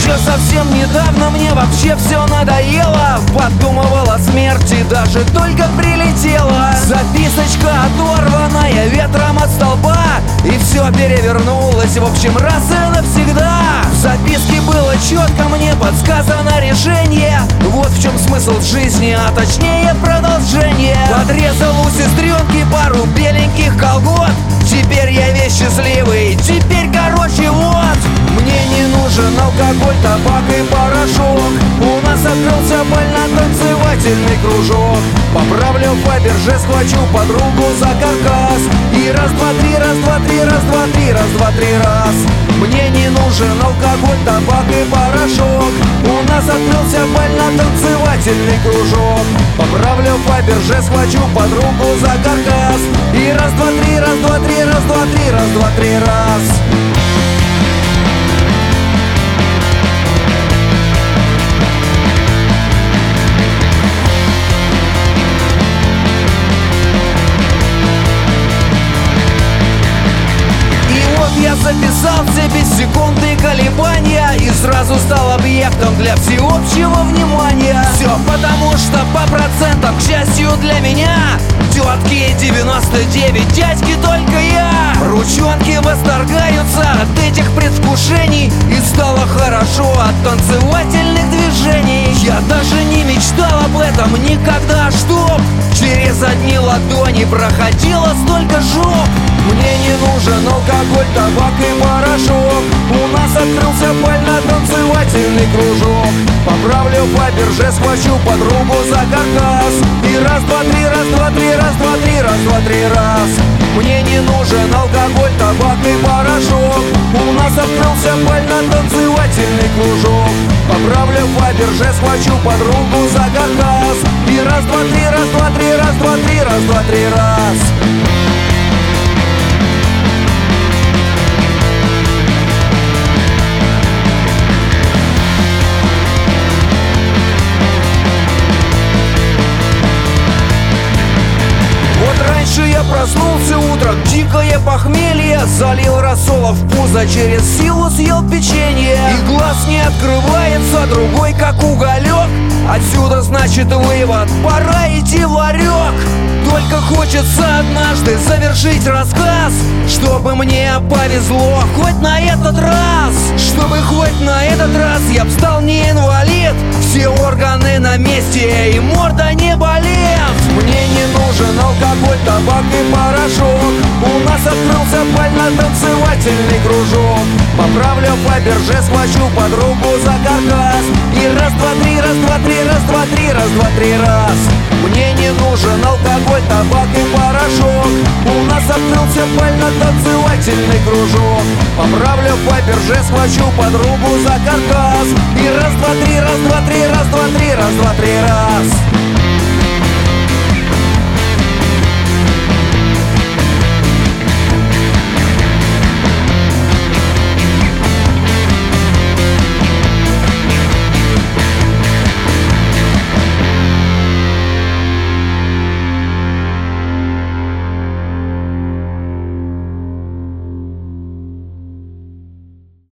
Еще совсем недавно мне вообще все надоело. Подумывал о смерти, даже только прилетела. Записочка оторванная ветром от столба, и все перевернулось, в общем, раз и навсегда. В записке было четко мне подсказано решение. Вот в чем смысл жизни, а точнее продолжение. Подрезал у сестренки пару беленьких колгот. Теперь я весь счастливый, теперь короче вот. Мне не нужен алкоголь, табак и порошок. У нас открылся бально-танцевательный кружок. Поправлю Фаберже, схвачу подругу за каркас. И раз, два, три, раз, два, три, раз, два, три, раз, два, три, раз. Мне не нужен алкоголь, табак и порошок. У нас открылся бально-танцевательный кружок. Поправлю Фаберже, схвачу подругу за каркас. И раз, два, три, раз, два, три, раз, два, три, раз, два, три, раз. Я записался без секунды колебания и сразу стал объектом для всеобщего внимания. Все потому, что по процентам, к счастью для меня, тетки 99, дядьки только я. Ручонки восторгаются от этих предвкушений, и стало хорошо от танцевательных движений. Я даже не мечтал об этом никогда, чтоб через одни ладони проходило столько жоп. Мне не нужен алкоголь, табак и порошок. У нас открылся бально-танцевательный кружок. Поправлю Фаберже, схвачу подругу за каркас. И раз, два, три, раз, два, три, раз, два, три, раз, два, три, раз. Мне не нужен алкоголь, табак и порошок. У нас открылся бально-танцевательный кружок. Поправлю Фаберже, схвачу подругу за каркас. И раз, два, три, раз, два, три, раз, два, три, раз, два, три, раз. Я проснулся утром, дикое похмелье. Залил рассола в пузо, через силу съел печенье. И глаз не открывается, другой как уголек. Отсюда значит вывод, пора идти в ларек. Только хочется однажды завершить рассказ, чтобы мне повезло хоть на этот раз. Чтобы хоть на этот раз я б стал не инвалид. Все органы на месте и морда не болит. Мне не нужен алкоголь, табак и порошок. У нас открылся бально-танцевательный кружок. Поправлю Фаберже, схвачу подругу за каркас. И раз, два, три, раз, два, три, раз, два, три, раз, два, три, раз. Мне не нужен алкоголь, табак и порошок. У нас открылся бально-танцевательный кружок. Поправлю Фаберже, схвачу подругу за каркас. И раз, два, три, раз, два, три, раз, два, три, раз, два, три, раз.